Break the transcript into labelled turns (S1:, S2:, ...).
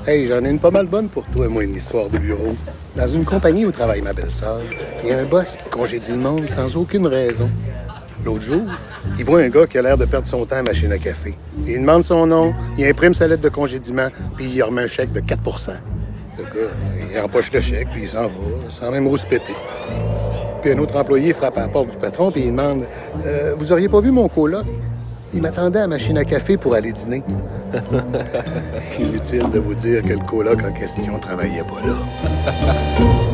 S1: Hey, j'en ai une pas mal bonne pour toi, moi, une histoire de bureau. Dans une compagnie où travaille ma belle-sœur, il y a un boss qui congédie le monde sans aucune raison. L'autre jour, il voit un gars qui a l'air de perdre son temps à la machine à café. Il demande son nom, il imprime sa lettre de congédiement, puis il remet un chèque de 4 Le gars, il empoche le chèque, puis il s'en va, sans même rouspéter. Puis un autre employé frappe à la porte du patron, puis il demande « Vous auriez pas vu mon coloc? Il m'attendait à la machine à café pour aller dîner. » Inutile de vous dire que le coloc en question travaillait pas là.